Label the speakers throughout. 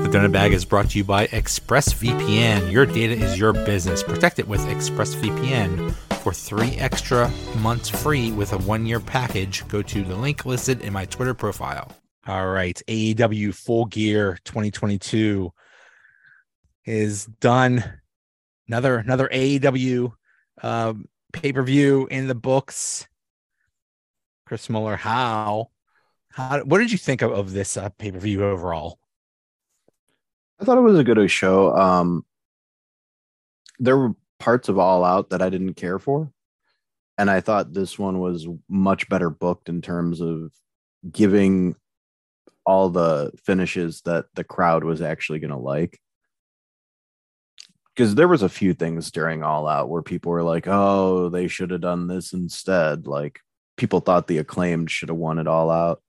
Speaker 1: Donut Bag is brought to you by ExpressVPN. Your data is your business. Protect it with ExpressVPN. For 3 extra months free with a 1-year package, go to the link listed in my Twitter profile. All right, AEW Full Gear 2022 is done. Another AEW pay-per-view in the books. Chris Muller, what did you think of this pay-per-view overall?
Speaker 2: I thought it was a good show. There were parts of All Out that I didn't care for, and I thought this one was much better booked in terms of giving all the finishes that the crowd was actually going to like. Because there was a few things during All Out where people were like, oh, they should have done this instead. Like, people thought the Acclaimed should have won it All Out.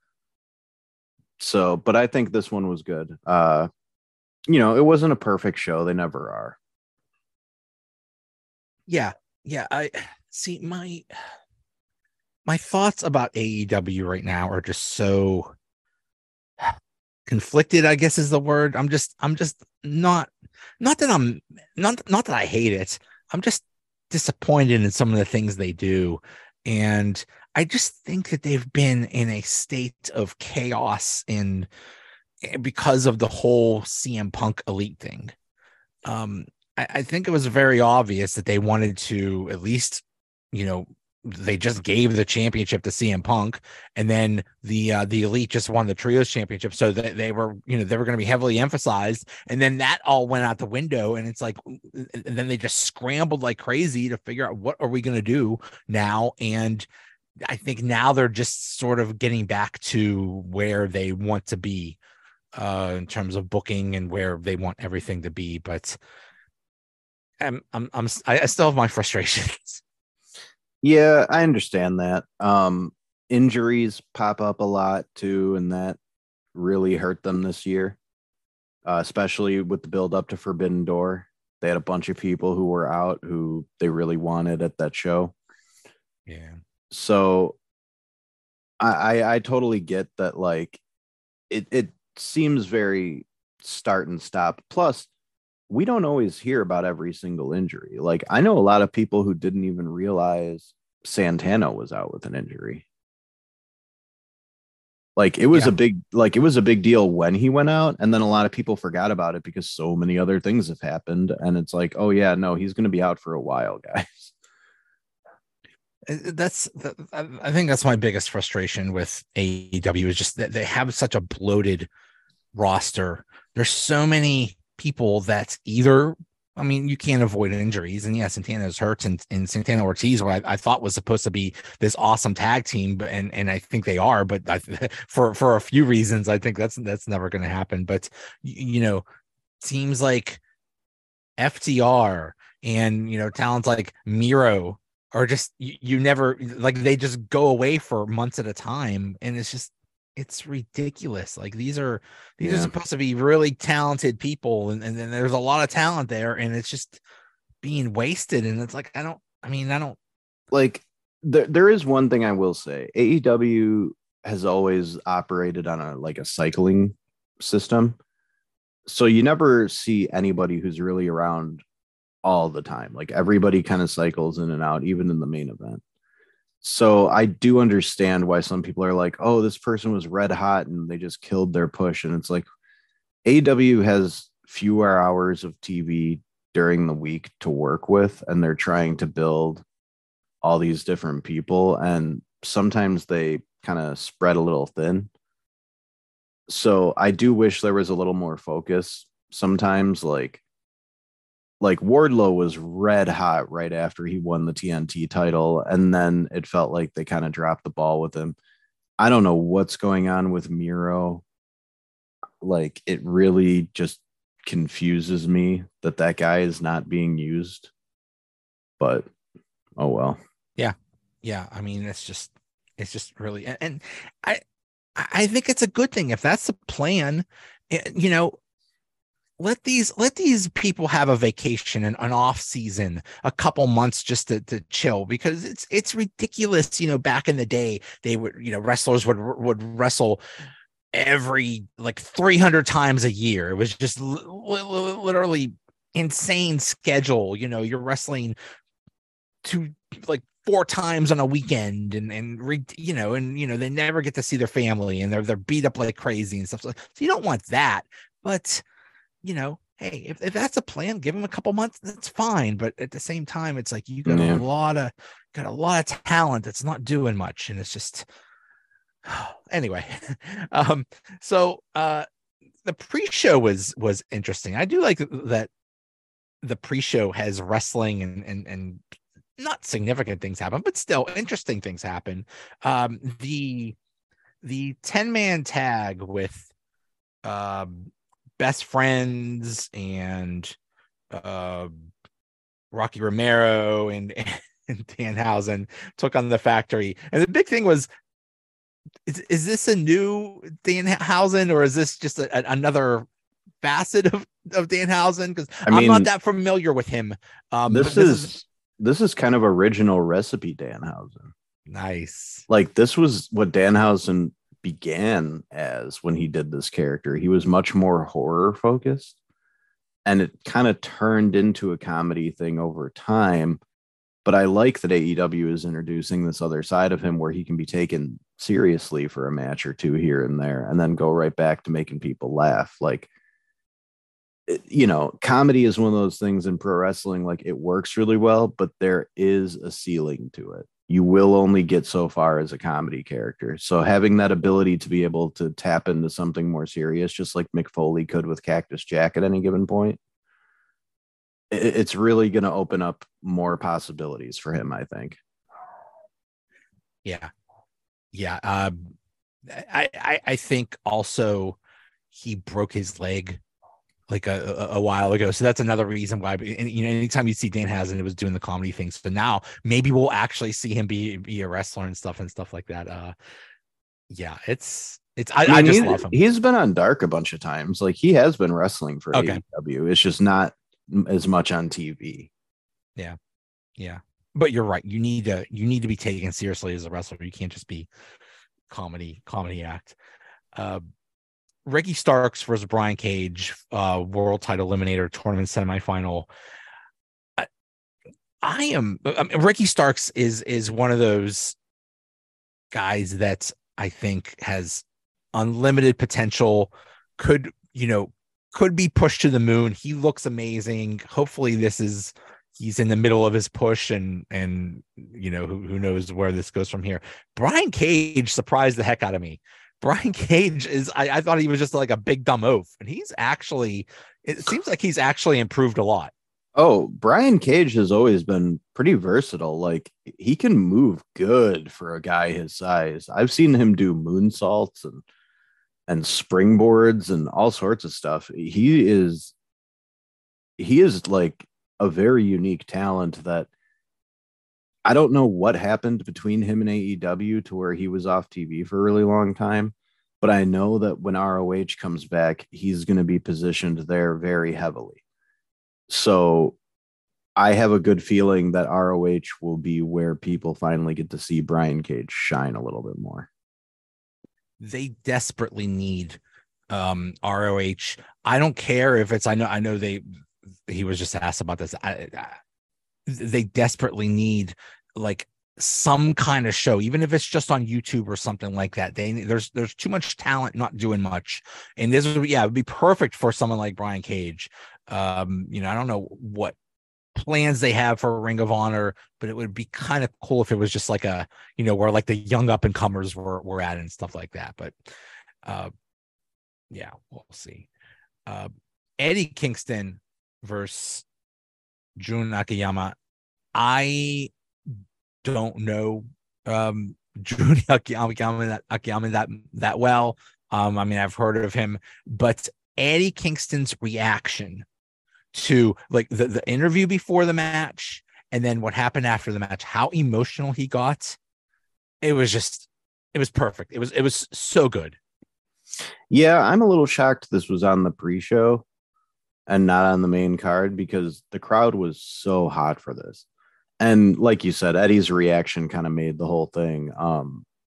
Speaker 2: So, but I think this one was good. It wasn't a perfect show. They never are.
Speaker 1: Yeah. I see my thoughts about AEW right now are just so conflicted, I guess is the word. I'm just not that I hate it. I'm just disappointed in some of the things they do. And I just think that they've been in a state of chaos because of the whole CM Punk Elite thing. I think it was very obvious that they wanted to at least, they just gave the championship to CM Punk, and then the Elite just won the Trios championship, so that they were going to be heavily emphasized, and then that all went out the window, and it's like, and then they just scrambled like crazy to figure out what are we going to do now, and I think now they're just sort of getting back to where they want to be in terms of booking and where they want everything to be, but I still have my frustrations.
Speaker 2: Yeah, I understand that. Injuries pop up a lot too, and that really hurt them this year, especially with the build up to Forbidden Door. They had a bunch of people who were out who they really wanted at that show.
Speaker 1: Yeah.
Speaker 2: So I totally get that. Like, it seems very start and stop. Plus, we don't always hear about every single injury. Like, I know a lot of people who didn't even realize Santana was out with an injury. Like, it was a big deal when he went out, and then a lot of people forgot about it because so many other things have happened, and it's like, oh yeah, no, he's going to be out for a while, guys.
Speaker 1: I think that's my biggest frustration with AEW is just that they have such a bloated roster. There's so many people that either, I mean, you can't avoid injuries, and yeah, Santana's hurt, and Santana Ortiz, what I thought was supposed to be this awesome tag team, but and I think they are, but for a few reasons, I think that's never going to happen. But teams like FTR and talents like Miro are just you never, like, they just go away for months at a time, and it's ridiculous. Like, these are supposed to be really talented people, and then there's a lot of talent there, and it's just being wasted. And it's like, I don't
Speaker 2: like, there is one thing I will say. AEW has always operated on a cycling system. So you never see anybody who's really around all the time. Like, everybody kind of cycles in and out, even in the main event. So I do understand why some people are like, oh, this person was red hot and they just killed their push. And it's like, AEW has fewer hours of TV during the week to work with, and they're trying to build all these different people, and sometimes they kind of spread a little thin. So I do wish there was a little more focus sometimes. Like Wardlow was red hot right after he won the TNT title, and then it felt like they kind of dropped the ball with him. I don't know what's going on with Miro. Like, it really just confuses me that guy is not being used. But oh well.
Speaker 1: Yeah. I mean, it's just really, and I think it's a good thing if that's the plan. Let these people have a vacation and an off season, a couple months just to chill, because it's ridiculous. Back in the day, they would, wrestlers would wrestle every like 300 times a year. It was just literally insane schedule. You know, you're wrestling to like 4 times on a weekend, you know, they never get to see their family, and they're beat up like crazy and stuff. So you don't want that. But you know, hey, if that's a plan, give them a couple months, that's fine. But at the same time, it's like you got
Speaker 2: Yeah.
Speaker 1: a lot of talent that's not doing much, and it's just anyway. So the pre-show was interesting. I do like that the pre-show has wrestling and not significant things happen, but still interesting things happen. The 10-man tag with Best Friends and Rocky Romero and Danhausen took on the Factory. And the big thing was, is this a new Danhausen, or is this just another facet of Danhausen? Because I'm not that familiar with him.
Speaker 2: This is kind of original recipe Danhausen.
Speaker 1: Nice.
Speaker 2: Like, this was what Danhausen began as when he did this character. He was much more horror focused, and it kind of turned into a comedy thing over time. But I like that AEW is introducing this other side of him where he can be taken seriously for a match or two here and there, and then go right back to making people laugh. Like, you know, comedy is one of those things in pro wrestling, like, it works really well, but there is a ceiling to it. You will only get so far as a comedy character. So having that ability to be able to tap into something more serious, just like Mick Foley could with Cactus Jack at any given point, it's really going to open up more possibilities for him, I think.
Speaker 1: Yeah. Yeah. I think also he broke his leg like a while ago. So that's another reason why, you know, anytime you see Danhausen, it was doing the comedy things. So now maybe we'll actually see him be a wrestler and stuff like that. Yeah, I just love him.
Speaker 2: He's been on Dark a bunch of times. Like, he has been wrestling for AEW. It's just not as much on TV.
Speaker 1: Yeah. Yeah. But you're right. You need to be taken seriously as a wrestler. You can't just be comedy act. Ricky Starks versus Brian Cage, world title eliminator tournament semifinal. Ricky Starks is one of those guys that I think has unlimited potential, could be pushed to the moon. He looks amazing. Hopefully he's in the middle of his push, and you know, who knows where this goes from here. Brian Cage surprised the heck out of me. Brian Cage I thought he was just like a big dumb oaf, and it seems like he's actually improved a lot.
Speaker 2: Oh, Brian Cage has always been pretty versatile. Like, he can move good for a guy his size. I've seen him do moonsaults and springboards and all sorts of stuff. He is like a very unique talent that I don't know what happened between him and AEW to where he was off TV for a really long time, but I know that when ROH comes back, he's going to be positioned there very heavily. So I have a good feeling that ROH will be where people finally get to see Brian Cage shine a little bit more.
Speaker 1: They desperately need ROH. I don't care if it's, I know he was just asked about this. They desperately need like some kind of show, even if it's just on YouTube or something like that. There's too much talent not doing much, and it would be perfect for someone like Brian Cage. I don't know what plans they have for Ring of Honor, but it would be kind of cool if it was just like where like the young up and comers were at and stuff like that. But yeah, we'll see. Eddie Kingston versus Jun Akiyama. I don't know Jun Akiyama that well. I mean, I've heard of him, but Eddie Kingston's reaction to like the interview before the match, and then what happened after the match, how emotional he got, it was perfect. It was so good.
Speaker 2: Yeah, I'm a little shocked this was on the pre-show and not on the main card, because the crowd was so hot for this. And like you said, Eddie's reaction kind of made the whole thing.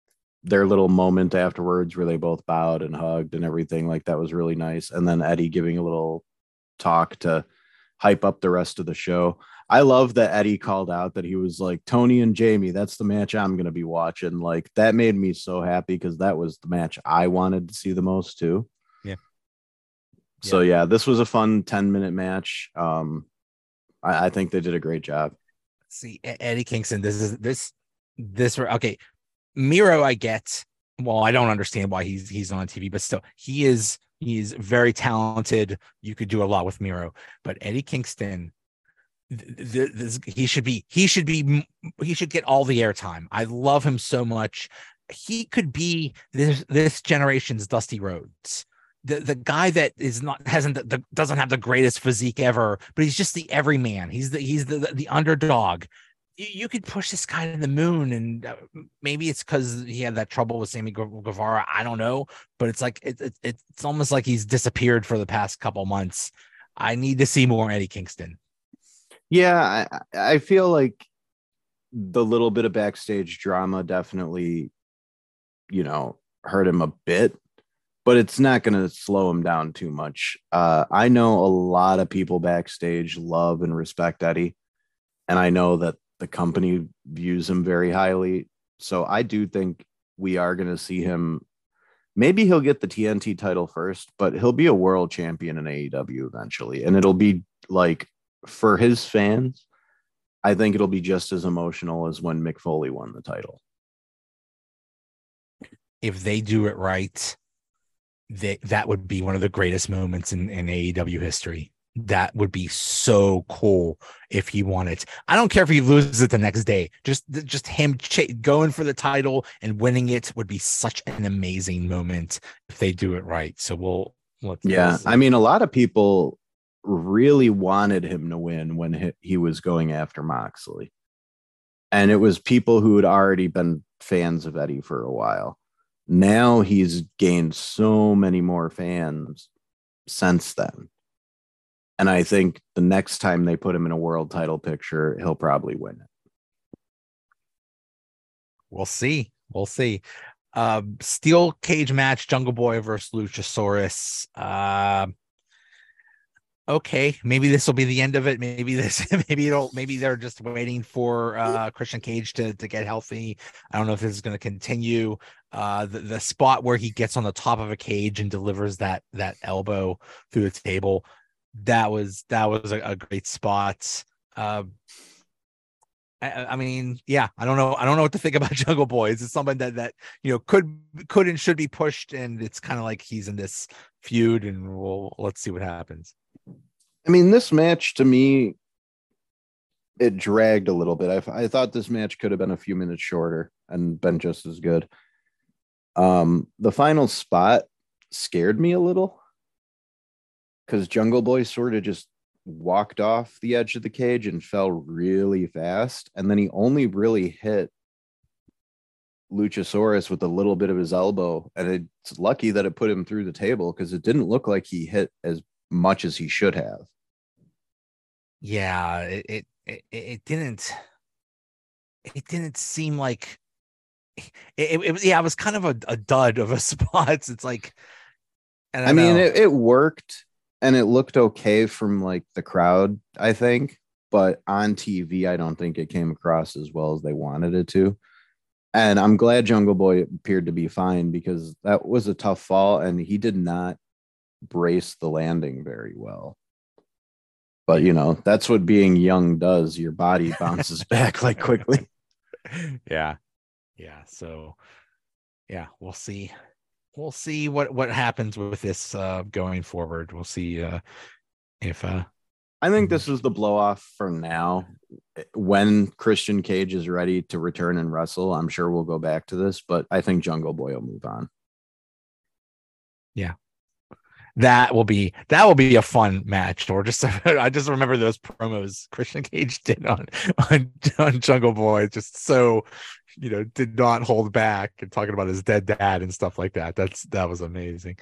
Speaker 2: their little moment afterwards where they both bowed and hugged and everything, like that was really nice. And then Eddie giving a little talk to hype up the rest of the show. I love that Eddie called out that he was like, Tony and Jamie, that's the match I'm going to be watching. Like that made me so happy because that was the match I wanted to see the most too.
Speaker 1: Yeah.
Speaker 2: So yeah, this was a fun 10-minute match. I think they did a great job.
Speaker 1: See, Eddie Kingston, this okay. Miro, I get. Well, I don't understand why he's on TV, but still, he's very talented. You could do a lot with Miro, but Eddie Kingston, he should get all the airtime. I love him so much. He could be this generation's Dusty Rhodes. The guy that doesn't have the greatest physique ever, but he's just the everyman. He's the underdog. You could push this guy to the moon, and maybe it's because he had that trouble with Sammy Guevara. I don't know, but it's like it's almost like he's disappeared for the past couple months. I need to see more Eddie Kingston.
Speaker 2: Yeah, I feel like the little bit of backstage drama definitely, hurt him a bit, but it's not going to slow him down too much. I know a lot of people backstage love and respect Eddie, and I know that the company views him very highly. So I do think we are going to see him. Maybe he'll get the TNT title first, but he'll be a world champion in AEW eventually. And it'll be like, for his fans, I think it'll be just as emotional as when Mick Foley won the title.
Speaker 1: If they do it right, that would be one of the greatest moments in AEW history. That would be so cool if he won it. I don't care if he loses it the next day. Just him going for the title and winning it would be such an amazing moment if they do it right. So
Speaker 2: I mean, a lot of people really wanted him to win when he was going after Moxley. And it was people who had already been fans of Eddie for a while. Now he's gained so many more fans since then. And I think the next time they put him in a world title picture, he'll probably win it.
Speaker 1: We'll see. Steel cage match, Jungle Boy versus Luchasaurus. Okay, maybe this will be the end of it. Maybe they're just waiting for Christian Cage to get healthy. I don't know if this is going to continue. The spot where he gets on the top of a cage and delivers that elbow through the table, that was a great spot. I mean, yeah, I don't know what to think about Jungle Boy. It's something that could and should be pushed, and it's kind of like he's in this feud, and let's see what happens.
Speaker 2: I mean, this match to me, it dragged a little bit. I thought this match could have been a few minutes shorter and been just as good. The final spot scared me a little because Jungle Boy sort of just walked off the edge of the cage and fell really fast. And then he only really hit Luchasaurus with a little bit of his elbow. And it's lucky that it put him through the table because it didn't look like he hit as much as he should have.
Speaker 1: Yeah, it didn't seem like it was kind of a dud of a spot. It's like,
Speaker 2: I mean, it worked and it looked okay from like the crowd, I think, but on TV, I don't think it came across as well as they wanted it to. And I'm glad Jungle Boy appeared to be fine because that was a tough fall and he did not brace the landing very well. But, that's what being young does. Your body bounces back like quickly.
Speaker 1: Yeah. So, yeah, we'll see. We'll see what happens with this going forward. We'll see if
Speaker 2: I think this is the blow off for now. When Christian Cage is ready to return and wrestle, I'm sure we'll go back to this, but I think Jungle Boy will move on.
Speaker 1: Yeah. That will be a fun match. Or just I just remember those promos Christian Cage did on Jungle Boy, just so did not hold back and talking about his dead dad and stuff like that. That was amazing.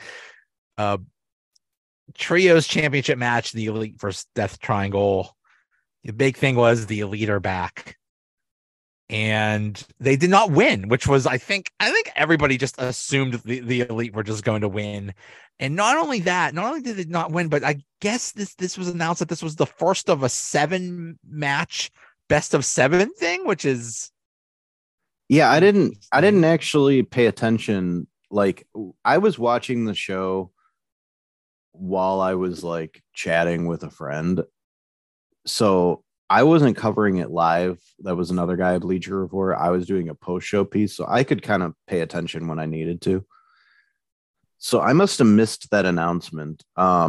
Speaker 1: Trios championship match, the Elite versus Death Triangle. The big thing was the Elite are back. and they did not win, which was I think everybody just assumed the Elite were just going to win. And not only did they not win, but I guess this was announced that this was the first of a 7-match best of 7 thing, which is
Speaker 2: Yeah, I didn't actually pay attention. Like, I was watching the show while I was like chatting with a friend. So I wasn't covering it live. That was another guy at Bleacher Report. I was doing a post show piece, so I could kind of pay attention when I needed to. So I must have missed that announcement.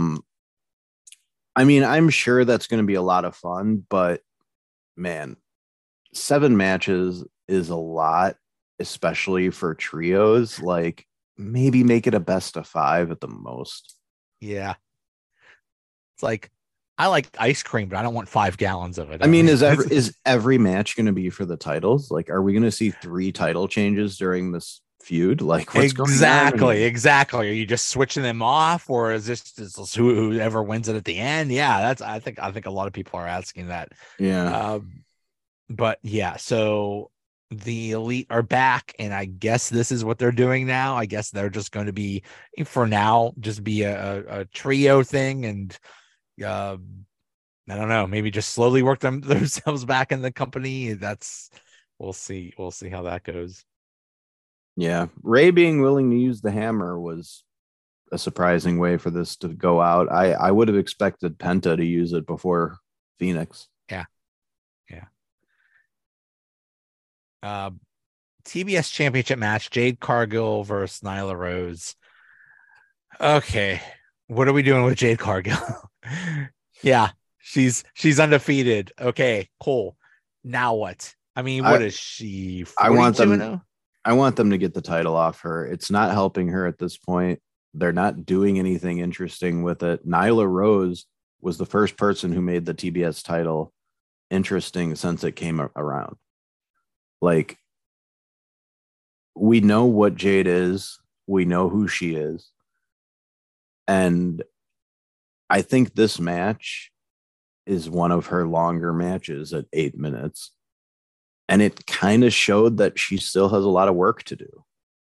Speaker 2: I mean, I'm sure that's going to be a lot of fun, but man, 7 matches is a lot, especially for trios. Like, maybe make it a best of 5 at the most.
Speaker 1: yeah. It's like I like ice cream, but I don't want 5 gallons of it.
Speaker 2: I mean, is every match going to be for the titles? Like, are we going to see 3 title changes during this feud? Like, what's
Speaker 1: exactly,
Speaker 2: going on?
Speaker 1: exactly. Are you just switching them off, or is this whoever wins it at the end? Yeah, that's I think a lot of people are asking that.
Speaker 2: Yeah.
Speaker 1: But yeah, so the Elite are back, and I guess this is what they're doing now. I guess they're just going to be, for now, just be a trio thing, and uh, I don't know, maybe just slowly work themselves back in the company. We'll see. We'll see how that goes.
Speaker 2: Yeah. Ray being willing to use the hammer was a surprising way for this to go out. I would have expected Penta to use it before Phoenix.
Speaker 1: Yeah, yeah. TBS Championship match: Jade Cargill versus Nyla Rose. Okay, what are we doing with Jade Cargill? Yeah, she's undefeated. Okay, cool. Now what? I mean, what
Speaker 2: I
Speaker 1: is she?
Speaker 2: I want
Speaker 1: 42 and
Speaker 2: them
Speaker 1: 0?
Speaker 2: I want them to get the title off her. It's not helping her at this point. They're not doing anything interesting with it. Nyla Rose was the first person who made the TBS title interesting since it came around. Like, we know what Jade is, we know who she is. And I think this match is one of her longer matches at 8 minutes. And it kind of showed that she still has a lot of work to do.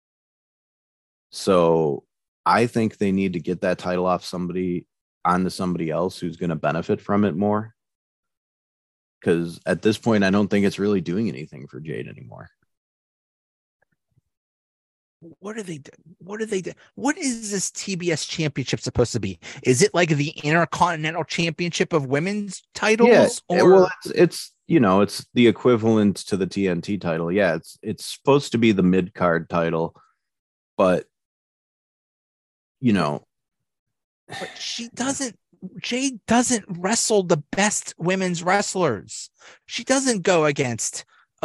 Speaker 2: So I think they need to get that title off onto somebody else who's going to benefit from it more. Because at this point, I don't think it's really doing anything for Jade anymore.
Speaker 1: What are they do? What are they do? What is this TBS championship supposed to be? Is it like the Intercontinental Championship of women's
Speaker 2: Yeah,
Speaker 1: titles,
Speaker 2: well,
Speaker 1: or
Speaker 2: it's the equivalent to the TNT title. Yeah, it's supposed to be the mid card title, but you know,
Speaker 1: but Jade doesn't wrestle the best women's wrestlers. She doesn't go against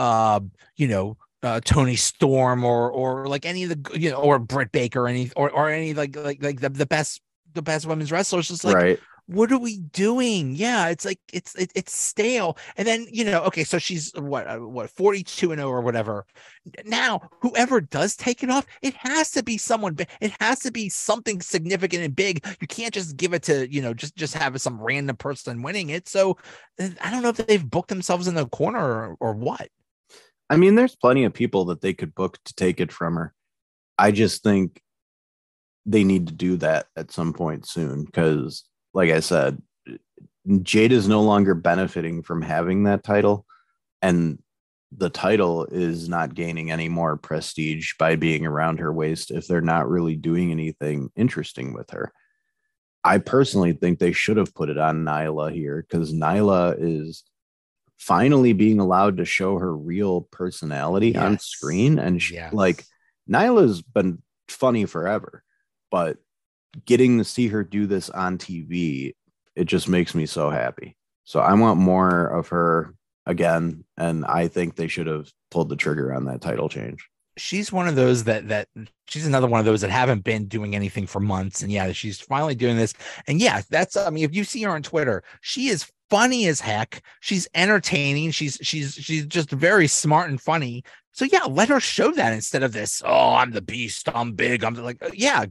Speaker 1: Tony Storm or like any of the or Britt Baker or any like the best women's wrestlers. Just like,
Speaker 2: right?
Speaker 1: what are we doing? Yeah, it's like it's stale. And then okay, so she's what 42 and 0 or whatever. Now, whoever does take it off, it has to be someone. It has to be something significant and big. You can't just give it to just have some random person winning it. So I don't know if they've booked themselves in the corner or what.
Speaker 2: I mean, there's plenty of people that they could book to take it from her. I just think they need to do that at some point soon because, like I said, Jade is no longer benefiting from having that title, and the title is not gaining any more prestige by being around her waist if they're not really doing anything interesting with her. I personally think they should have put it on Nyla here because Nyla is finally being allowed to show her real personality on screen. And like, Nyla's been funny forever, but getting to see her do this on TV, it just makes me so happy. So I want more of her again. And I think they should have pulled the trigger on that title change.
Speaker 1: She's one of those that she's another one of those that haven't been doing anything for months. And yeah, she's finally doing this. And yeah, I mean, if you see her on Twitter, she is funny as heck. She's entertaining. She's just very smart and funny. So yeah, let her show that instead of this. Oh, I'm the beast. I'm big. I'm like, yeah,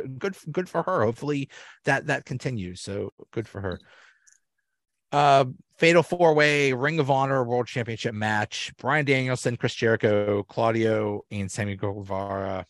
Speaker 1: good for her. Hopefully that continues. So good for her. Fatal 4-way Ring of Honor World Championship match. Bryan Danielson, Chris Jericho, Claudio, and Sammy Guevara.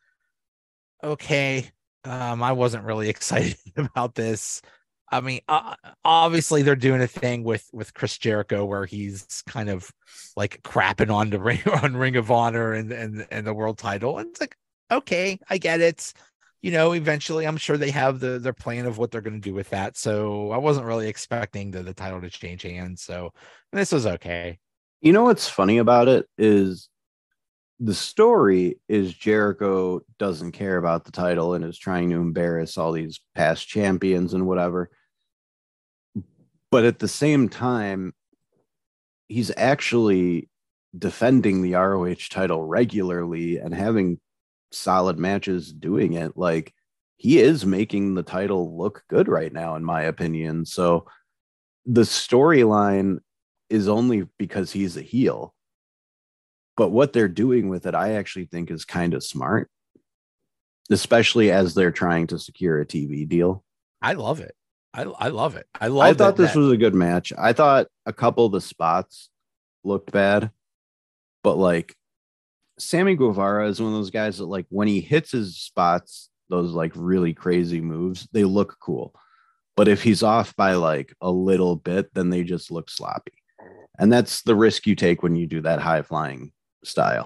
Speaker 1: Okay. I wasn't really excited about this. I mean, obviously they're doing a thing with Chris Jericho where he's kind of like crapping on the Ring of Honor and the world title. And it's like, okay, I get it. Eventually I'm sure they have their plan of what they're going to do with that. So I wasn't really expecting the title to change hands. So this was okay.
Speaker 2: You know what's funny about it is the story is Jericho doesn't care about the title and is trying to embarrass all these past champions and whatever. But at the same time, he's actually defending the ROH title regularly and having solid matches doing it. Like, he is making the title look good right now, in my opinion. So the storyline is only because he's a heel. But what they're doing with it, I actually think is kind of smart, especially as they're trying to secure a TV deal.
Speaker 1: I love it. I love it.
Speaker 2: I thought this was a good match. I thought a couple of the spots looked bad, but like Sammy Guevara is one of those guys that, like, when he hits his spots, those like really crazy moves, they look cool. But if he's off by like a little bit, then they just look sloppy. And that's the risk you take when you do that high flying style.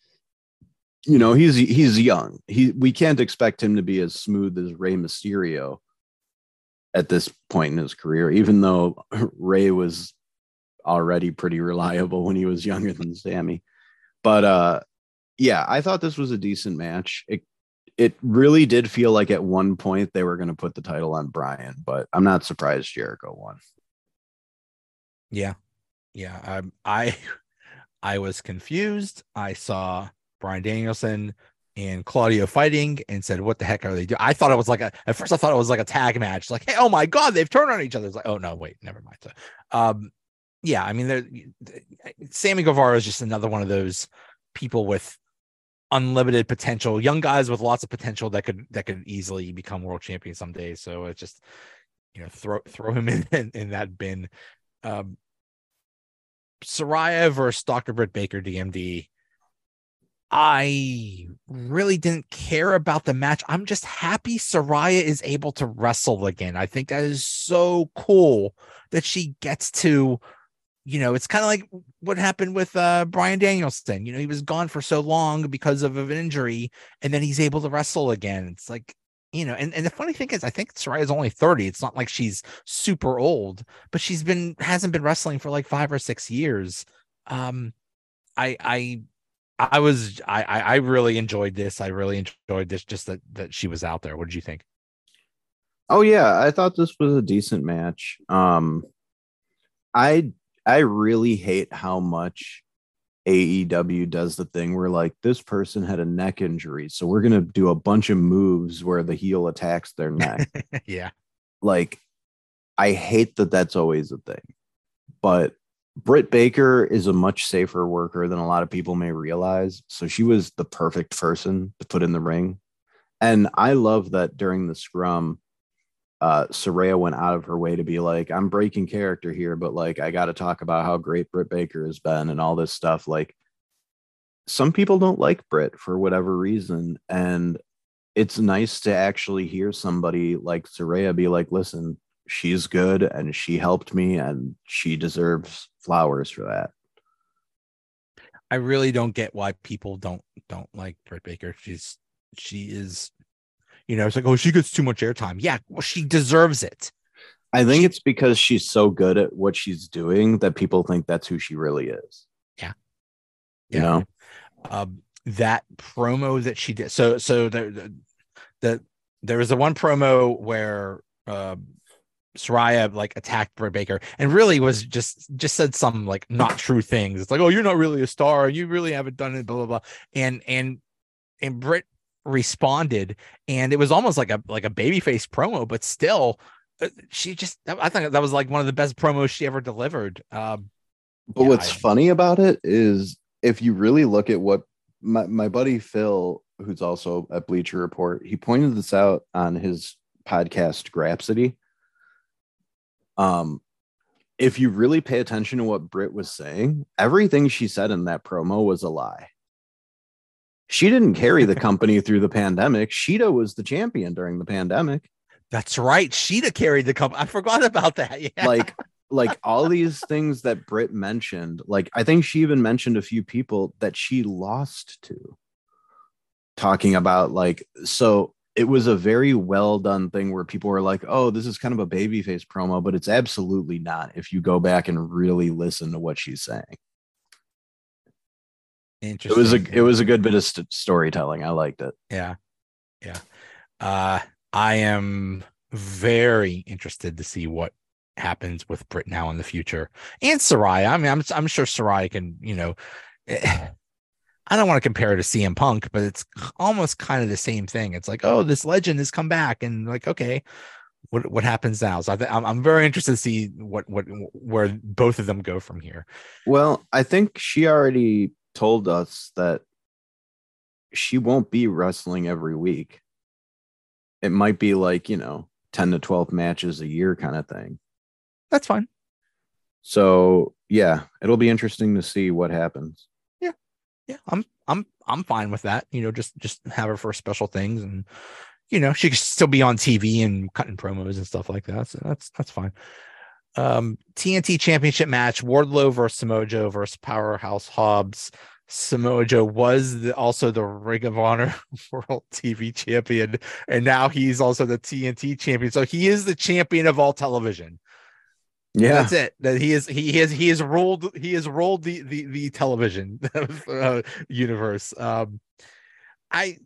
Speaker 2: He's young. We can't expect him to be as smooth as Rey Mysterio at this point in his career, even though Rey was already pretty reliable when he was younger than Sammy. But yeah, I thought this was a decent match. It really did feel like at one point they were going to put the title on Bryan, but I'm not surprised Jericho won.
Speaker 1: Yeah. I was confused. I saw Bryan Danielson and Claudio fighting and said, what the heck are they doing? I thought it was at first I thought it was like a tag match. Like, hey, oh my God, they've turned on each other. It's like, oh no, wait, never mind. So, yeah, I mean, Sammy Guevara is just another one of those people with unlimited potential, young guys with lots of potential that could easily become world champion someday. So it's just, throw him in that bin. Saraya versus Dr. Britt Baker, DMD. I really didn't care about the match. I'm just happy Saraya is able to wrestle again. I think that is so cool that she gets to, it's kind of like what happened with Bryan Danielson. He was gone for so long because of an injury, and then he's able to wrestle again. It's like, and the funny thing is, I think Saraya is only 30. It's not like she's super old, but hasn't been wrestling for like 5 or 6 years. I really enjoyed this. I really enjoyed this, just that she was out there. What did you think?
Speaker 2: Oh yeah, I thought this was a decent match. I really hate how much AEW does the thing where, like, this person had a neck injury, so we're gonna do a bunch of moves where the heel attacks their neck.
Speaker 1: Yeah,
Speaker 2: like, I hate that that's always a thing. But Britt Baker is a much safer worker than a lot of people may realize. So she was the perfect person to put in the ring. And I love that during the scrum, Saraya went out of her way to be like, I'm breaking character here, but like, I got to talk about how great Britt Baker has been and all this stuff. Like, some people don't like Britt for whatever reason. And it's nice to actually hear somebody like Saraya be like, listen, she's good and she helped me and she deserves flowers for that.
Speaker 1: I really don't get why people don't like Britt Baker. She is, it's like, oh, she gets too much airtime. Yeah, well, she deserves it.
Speaker 2: I think it's because she's so good at what she's doing that people think that's who she really is.
Speaker 1: Yeah.
Speaker 2: You know?
Speaker 1: That promo that she did. So there was the one promo where Saraya like attacked Britt Baker and really was just said some like not true things. It's like, oh, you're not really a star. You really haven't done it, blah, blah, blah. And Britt responded, and it was almost like a babyface promo, but still I think that was like one of the best promos she ever delivered.
Speaker 2: But what's funny about it is, if you really look at what my buddy Phil, who's also at Bleacher Report, he pointed this out on his podcast Grapsity. if you really pay attention to what Britt was saying, everything she said in that promo was a lie. She didn't carry the company through the pandemic. Sheeta was the champion during the pandemic.
Speaker 1: That's right. Sheeta carried the company. I forgot about that. Yeah.
Speaker 2: Like all these things that Britt mentioned, like I think she even mentioned a few people that she lost to, talking about like, so it was a very well done thing where people were like, oh, this is kind of a babyface promo, but it's absolutely not if you go back and really listen to what she's saying.
Speaker 1: Interesting.
Speaker 2: It was a good bit of storytelling. I liked it.
Speaker 1: Yeah. Yeah. I am very interested to see what happens with Britt now in the future, and Saraya. I mean, I'm sure Saraya can, I don't want to compare it to CM Punk, but it's almost kind of the same thing. It's like, oh, this legend has come back, and like, okay, what happens now? So I'm very interested to see where both of them go from here.
Speaker 2: Well, I think she already told us that she won't be wrestling every week. It might be like, 10 to 12 matches a year kind of thing.
Speaker 1: That's fine.
Speaker 2: So yeah, it'll be interesting to see what happens.
Speaker 1: Yeah, I'm fine with that. Just have her for special things, and she could still be on TV and cutting promos and stuff like that. So that's fine. TNT Championship match: Wardlow versus Samoa Joe versus Powerhouse Hobbs. Samoa Joe was also the Ring of Honor World TV Champion, and now he's also the TNT Champion. So he is the champion of all television.
Speaker 2: Yeah,
Speaker 1: that's it. That he has ruled the television universe. I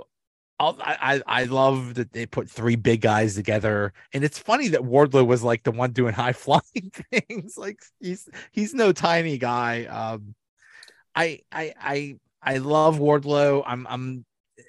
Speaker 1: love that they put three big guys together, and it's funny that Wardlow was like the one doing high flying things. Like he's no tiny guy. I love Wardlow.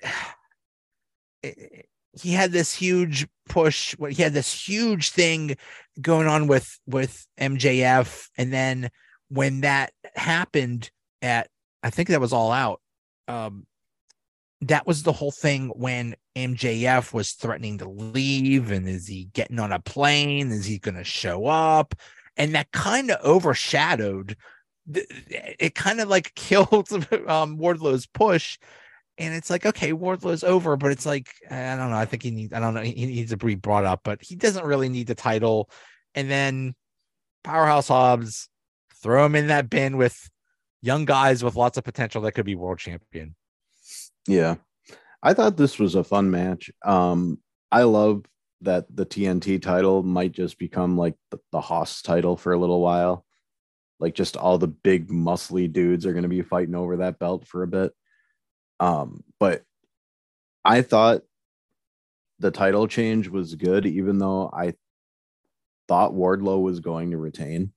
Speaker 1: He had this huge push. He had this huge thing going on with MJF, and then when that happened I think that was All Out. That was the whole thing when MJF was threatening to leave, and is he getting on a plane? Is he going to show up? And that kind of overshadowed. It kind of like killed Wardlow's push. And it's like, okay, Wardlow's over, but it's like, I don't know. I think he needs to be brought up, but he doesn't really need the title. And then Powerhouse Hobbs, throw him in that bin with young guys with lots of potential that could be world champion.
Speaker 2: Yeah. I thought this was a fun match. I love that the TNT title might just become like the Haas title for a little while. Like just all the big muscly dudes are going to be fighting over that belt for a bit. But I thought the title change was good, even though I thought Wardlow was going to retain.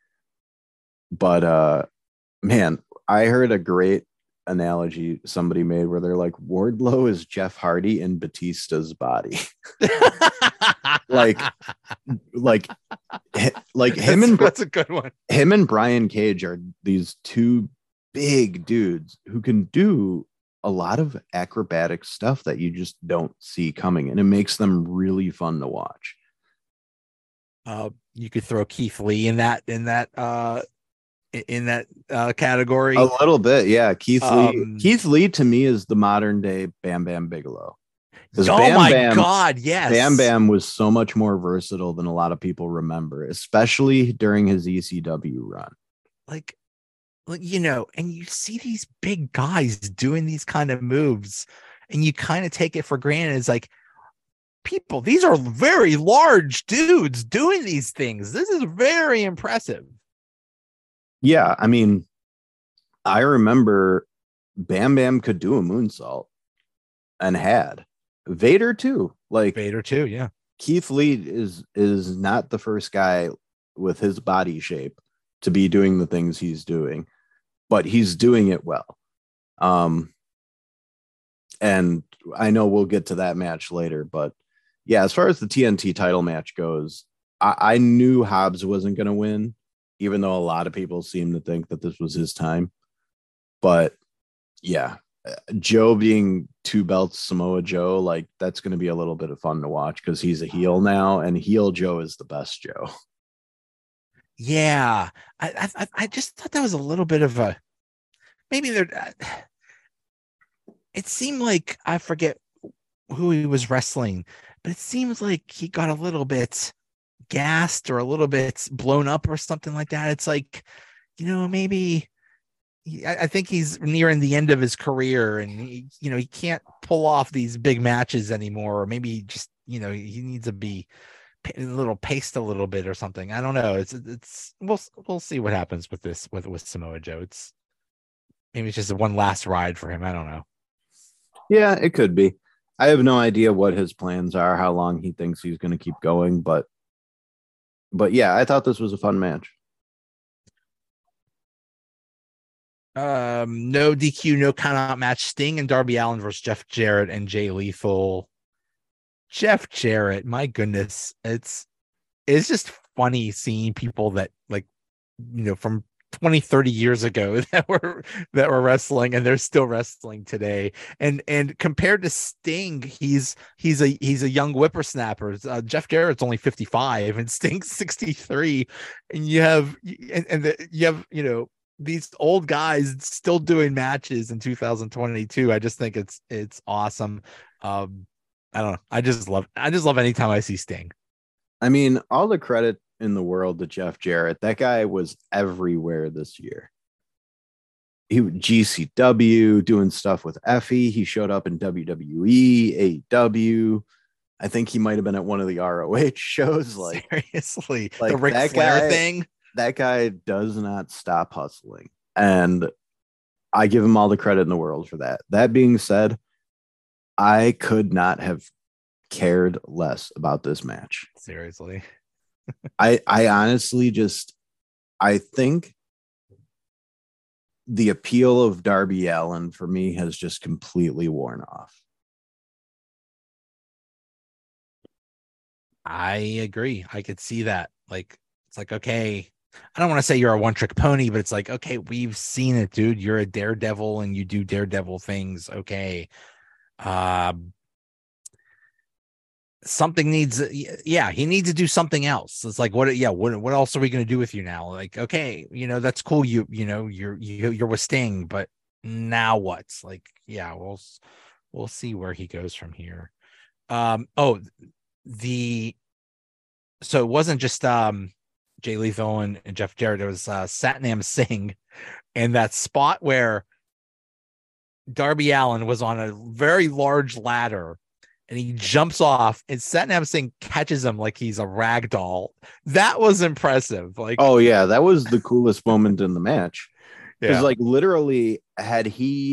Speaker 2: But man, I heard a great analogy somebody made where they're like, Wardlow is Jeff Hardy in Batista's body. like him and
Speaker 1: that's a good one.
Speaker 2: Him and Brian Cage are these two big dudes who can do a lot of acrobatic stuff that you just don't see coming, and it makes them really fun to watch.
Speaker 1: You could throw Keith Lee in that category
Speaker 2: a little bit. Yeah. Keith Lee to me is the modern day Bam Bam Bigelow.
Speaker 1: God, yes.
Speaker 2: Bam Bam was so much more versatile than a lot of people remember, especially during his ECW run.
Speaker 1: Like, and you see these big guys doing these kind of moves, and you kind of take it for granted. It's like, people, these are very large dudes doing these things. This is very impressive.
Speaker 2: Yeah, I mean, I remember Bam Bam could do a moonsault and had. Vader too.
Speaker 1: Yeah.
Speaker 2: Keith Lee is not the first guy with his body shape to be doing the things he's doing, but he's doing it well. And I know we'll get to that match later, but yeah, as far as the TNT title match goes, I knew Hobbs wasn't going to win, even though a lot of people seem to think that this was his time. But yeah, Joe being two belts Samoa Joe, like that's going to be a little bit of fun to watch because he's a heel now, and heel Joe is the best Joe.
Speaker 1: Yeah, I just thought that was a little bit of a maybe there. It seemed like I forget who he was wrestling, but it seems like he got a little bit gassed or a little bit blown up or something like that. It's like, maybe I think he's nearing the end of his career and he can't pull off these big matches anymore. Or maybe just, he needs to be a little paced a little bit or something. I don't know. It's we'll see what happens with this with Samoa Joe. Maybe it's just one last ride for him. I don't know.
Speaker 2: Yeah, it could be. I have no idea what his plans are, how long he thinks he's going to keep going, but yeah, I thought this was a fun match.
Speaker 1: No DQ, no count out match. Sting and Darby Allin versus Jeff Jarrett and Jay Lethal. Jeff Jarrett, my goodness, it's just funny seeing people that from 20, 30 years ago that were wrestling and they're still wrestling today. And compared to Sting, he's a young whippersnapper. Jeff Jarrett's only 55 and Sting's 63, and you have these old guys still doing matches in 2022. I just think it's awesome. I don't know. I just love anytime I see Sting.
Speaker 2: I mean, all the credit in the world to Jeff Jarrett. That guy was everywhere this year. He GCW doing stuff with Effie. He showed up in WWE, AEW. I think he might have been at one of the ROH shows. Like
Speaker 1: seriously,
Speaker 2: like
Speaker 1: the Ric Flair thing.
Speaker 2: That guy does not stop hustling, and I give him all the credit in the world for that. That being said, I could not have cared less about this match.
Speaker 1: Seriously.
Speaker 2: I honestly I think the appeal of Darby Allin for me has just completely worn off.
Speaker 1: I agree. I could see that. Like, it's like, okay, I don't want to say you're a one trick pony, but it's like, okay, we've seen it, dude. You're a daredevil and you do daredevil things. Okay. Something needs, yeah, he needs to do something else. It's like, what else are we going to do with you now? Like, okay, that's cool. You're with Sting, but now what's like, yeah, we'll see where he goes from here. So it wasn't just Jay Lethal and Jeff Jarrett. It was Satnam Singh, and that spot where Darby Allin was on a very large ladder and he jumps off and Satnam Singh catches him like he's a rag doll. That was impressive. Like,
Speaker 2: oh yeah, that was the coolest moment in the match. Because like literally had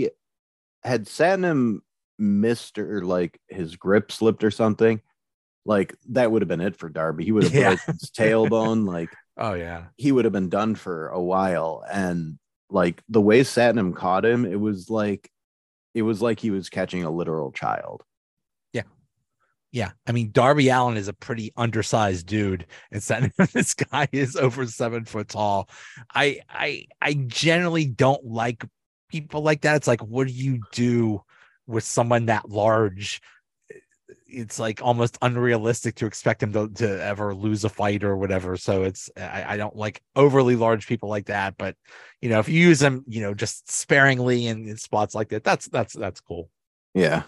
Speaker 2: Satnam missed or like his grip slipped or something, like that would have been it for Darby. He would have broken his tailbone. Like,
Speaker 1: oh yeah,
Speaker 2: he would have been done for a while. And like the way Satnam caught him, it was like he was catching a literal child.
Speaker 1: Yeah. I mean, Darby Allin is a pretty undersized dude. And this guy is over 7 foot tall. I generally don't like people like that. It's like, what do you do with someone that large? It's like almost unrealistic to expect him to ever lose a fight or whatever. So I don't like overly large people like that. But if you use them, just sparingly in spots like that, that's cool.
Speaker 2: Yeah.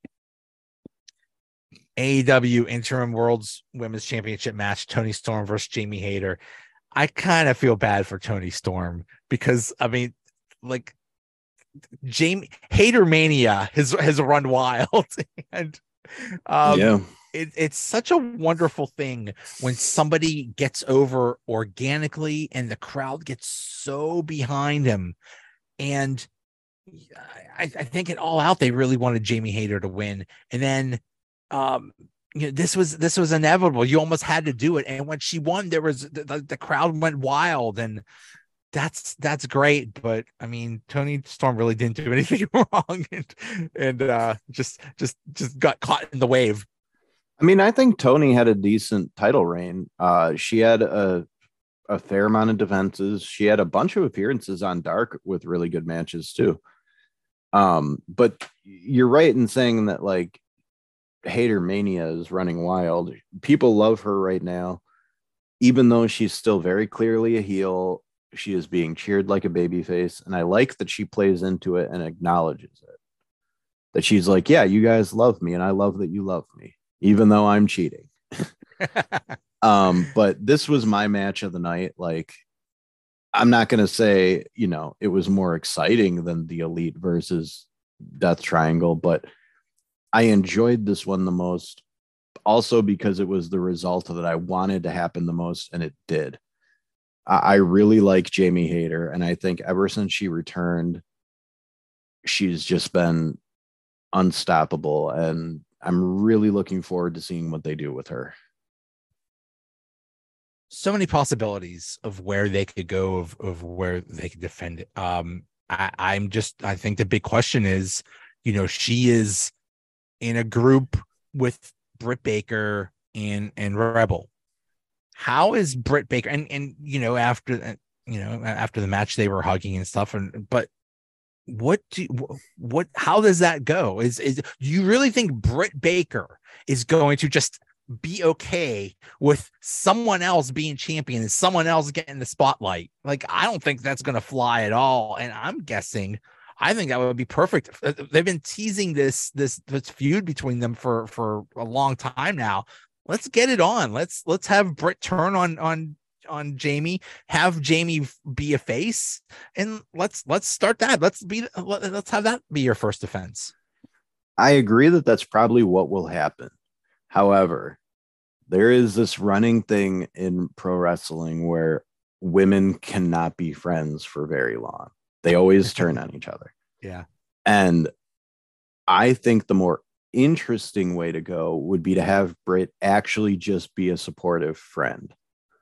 Speaker 1: AEW Interim World's Women's Championship match, Toni Storm versus Jamie Hayter. I kind of feel bad for Toni Storm because, I mean, like, Jamie Hayter mania has run wild. And it's such a wonderful thing when somebody gets over organically and the crowd gets so behind him. And I think at All Out, they really wanted Jamie Hayter to win. And then this was inevitable. You almost had to do it. And when she won, there was the crowd went wild, and that's great. But I mean, Toni Storm really didn't do anything wrong, and just got caught in the wave.
Speaker 2: I mean, I think Toni had a decent title reign. She had a fair amount of defenses. She had a bunch of appearances on Dark with really good matches too. But you're right in saying that, like, Hayter mania is running wild. People love her right now. even though she's still very clearly a heel, she is being cheered like a babyface. And I like that she plays into it and acknowledges it. That she's like, yeah, you guys love me, and I love that you love me, even though I'm cheating. But this was my match of the night. Like, I'm not gonna say, it was more exciting than the Elite versus Death Triangle, but I enjoyed this one the most, also because it was the result that I wanted to happen the most, and it did. I really like Jamie Hayter, and I think ever since she returned, she's just been unstoppable, and I'm really looking forward to seeing what they do with her.
Speaker 1: So many possibilities of where they could go, of where they could defend it. I think the big question is, she is in a group with Britt Baker and Rebel. How is Britt Baker and after the match they were hugging and stuff, but how does that go? Is do you really think Britt Baker is going to just be okay with someone else being champion and someone else getting the spotlight? Like, I don't think that's going to fly at all. And I think that would be perfect. They've been teasing this feud between them for a long time now. Let's get it on. Let's have Britt turn on Jamie, have Jamie be a face, and let's start that. Let's have that be your first defense.
Speaker 2: I agree that that's probably what will happen. However, there is this running thing in pro wrestling where women cannot be friends for very long. They always turn on each other.
Speaker 1: Yeah.
Speaker 2: And I think the more interesting way to go would be to have Britt actually just be a supportive friend.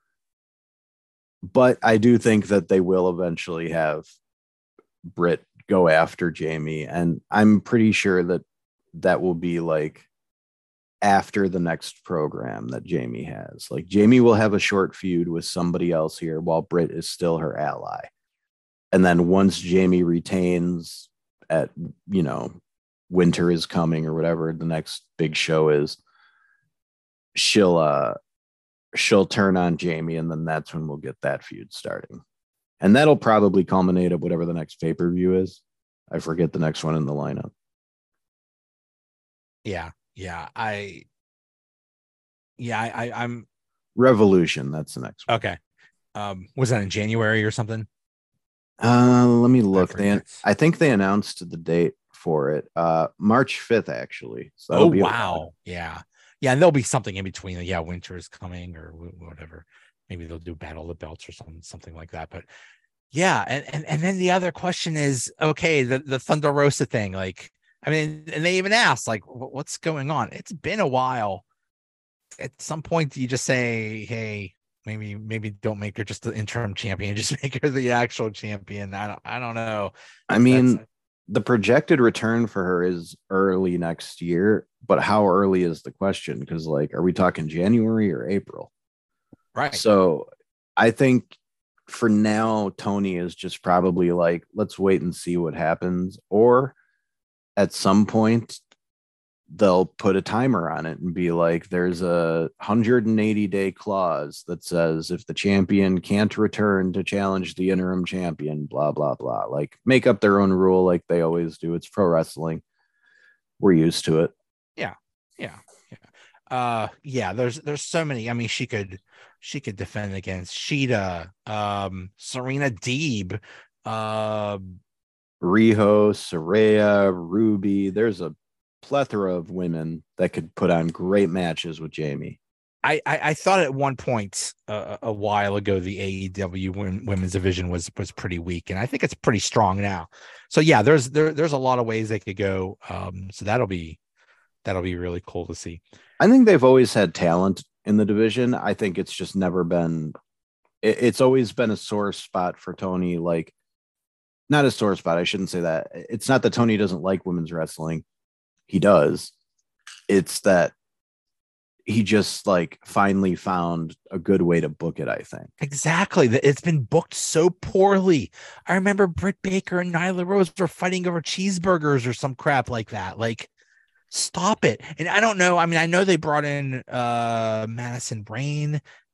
Speaker 2: But I do think that they will eventually have Britt go after Jamie. And I'm pretty sure that will be like after the next program that Jamie has. Like, Jamie will have a short feud with somebody else here while Britt is still her ally. And then once Jamie retains at, Winter is Coming or whatever the next big show is, she'll turn on Jamie, and then that's when we'll get that feud starting. And that'll probably culminate at whatever the next pay-per-view is. I forget the next one in the lineup.
Speaker 1: Yeah. I'm
Speaker 2: Revolution. That's the next one.
Speaker 1: Okay. Was that in January or something?
Speaker 2: Let me look. I think they announced the date for it. March 5th, actually. So
Speaker 1: wow. Yeah. Yeah, and there'll be something in between. Yeah, Winter is Coming or whatever. Maybe they'll do Battle of the Belts or something like that. But yeah, and then the other question is, okay, the Thunder Rosa thing. Like, I mean, and they even asked, like, what's going on? It's been a while. At some point, do you just say, hey, maybe don't make her just the interim champion, just make her the actual champion? I don't know.
Speaker 2: I mean, the projected return for her is early next year, but how early is the question? Because, like, are we talking January or April?
Speaker 1: Right.
Speaker 2: So I think for now, Tony is just probably like, let's wait and see what happens. Or at some point, they'll put a timer on it and be like, there's a 180-day clause that says if the champion can't return to challenge the interim champion, blah, blah, blah. Like, make up their own rule like they always do. It's pro wrestling. We're used to it.
Speaker 1: Yeah. There's so many. I mean, she could defend against Sheeta, Serena Deeb,
Speaker 2: Riho, Saraya, Ruby. There's a plethora of women that could put on great matches with Jamie.
Speaker 1: I thought at one point a while ago the AEW women's division was pretty weak, and I think it's pretty strong now. So yeah, there's a lot of ways they could go. So that'll be really cool to see.
Speaker 2: I think they've always had talent in the division. I think it's just never been. It's always been a sore spot for Tony. Like, not a sore spot. I shouldn't say that. It's not that Tony doesn't like women's wrestling. He does. It's that he just like finally found a good way to book it, I think.
Speaker 1: Exactly. It's been booked so poorly. I remember Britt Baker and Nyla Rose were fighting over cheeseburgers or some crap like that. Like, stop it. And I don't know. I mean, I know they brought in Madison Rain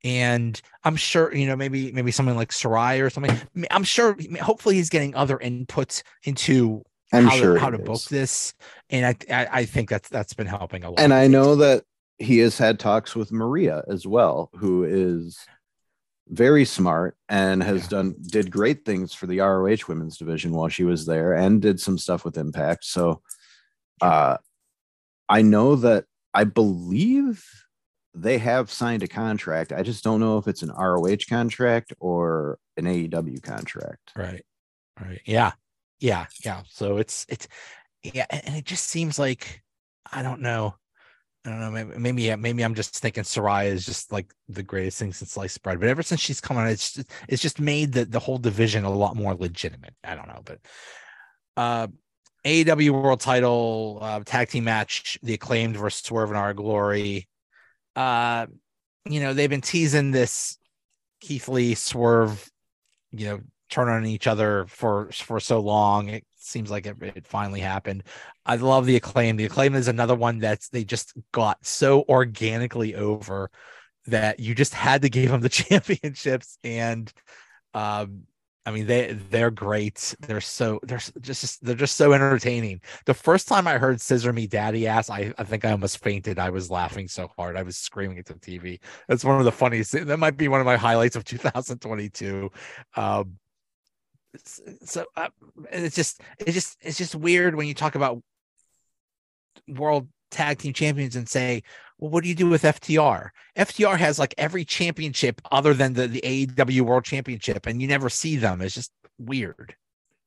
Speaker 1: And I'm sure, maybe something like Sarai or something. I'm sure, hopefully he's getting other inputs into
Speaker 2: I'm sure
Speaker 1: how
Speaker 2: he
Speaker 1: to book
Speaker 2: is.
Speaker 1: this. And I think that's been helping a
Speaker 2: And
Speaker 1: lot.
Speaker 2: I know that he has had talks with Maria as well, who is very smart and
Speaker 1: Yeah.
Speaker 2: did great things for the ROH women's division while she was there, and did some stuff with Impact. So uh I know that, I believe they have signed a contract. I just don't know if it's an ROH contract or an AEW contract.
Speaker 1: Right. Right. Yeah. Yeah. Yeah. So it's yeah, and it just seems like I don't know. I don't know. Maybe I'm just thinking Soraya is just like the greatest thing since sliced bread. But ever since she's come on, it's just made the whole division a lot more legitimate. I don't know, but uh, AEW World Title tag team match: The Acclaimed versus Swerve and Our Glory. Uh, they've been teasing this Keith Lee Swerve, turn on each other for so long. It seems like it finally happened. I love the Acclaim. The Acclaim is another one they just got so organically over that you just had to give them the championships. And I mean, they're great. They're just so entertaining. The first time I heard "Scissor Me Daddy Ass," I think I almost fainted. I was laughing so hard. I was screaming at the TV. That's one of the funniest. That might be one of my highlights of 2022. Um, so it's just weird when you talk about world tag team champions and say, well, what do you do with FTR? FTR has like every championship other than the AEW World Championship, and you never see them. It's just weird.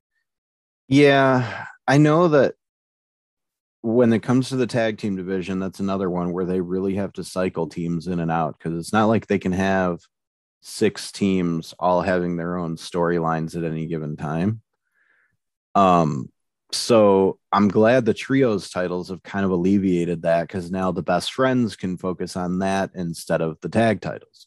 Speaker 2: Yeah, I know that when it comes to the tag team division, that's another one where they really have to cycle teams in and out, because it's not like they can have 6 teams all having their own storylines at any given time. Um, so I'm glad the trios titles have kind of alleviated that, because now the best friends can focus on that instead of the tag titles.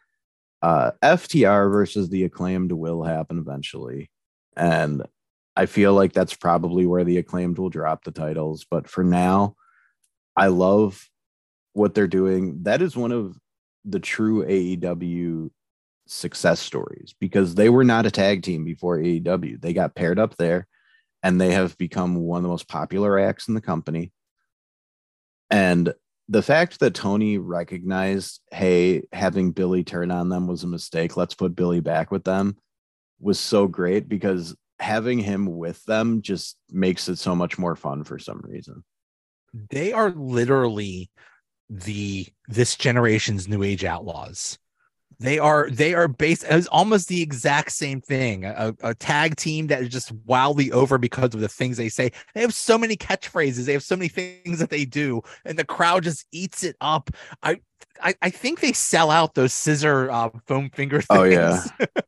Speaker 2: FTR versus the Acclaimed will happen eventually. And I feel like that's probably where the Acclaimed will drop the titles. But for now, I love what they're doing. That is one of the true AEW success stories, because they were not a tag team before AEW. They got paired up there, and they have become one of the most popular acts in the company. And the fact that Tony recognized, hey, having Billy turn on them was a mistake, let's put Billy back with them, was so great, because having him with them just makes it so much more fun for some reason.
Speaker 1: They are literally this generation's New Age Outlaws. They are based as almost the exact same thing. A tag team that is just wildly over because of the things they say. They have so many catchphrases. They have so many things that they do, and the crowd just eats it up. I think they sell out those scissor foam finger things.
Speaker 2: Oh yeah.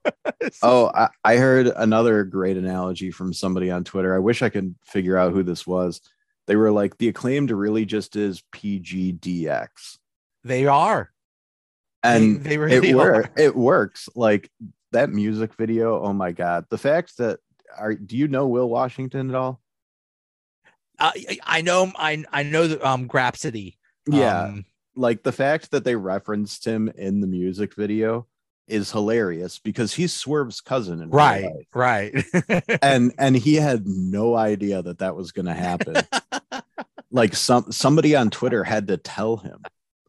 Speaker 2: I heard another great analogy from somebody on Twitter. I wish I could figure out who this was. They were like, the Acclaimed really just is PGDX.
Speaker 1: They are.
Speaker 2: And
Speaker 1: they really are.
Speaker 2: It works. Like that music video. Oh my God. The fact that do you know Will Washington at all?
Speaker 1: I know the Grapsody.
Speaker 2: Yeah. Like the fact that they referenced him in the music video is hilarious, because he's Swerve's cousin in
Speaker 1: right,
Speaker 2: real life.
Speaker 1: Right.
Speaker 2: and he had no idea that was going to happen. Like somebody on Twitter had to tell him.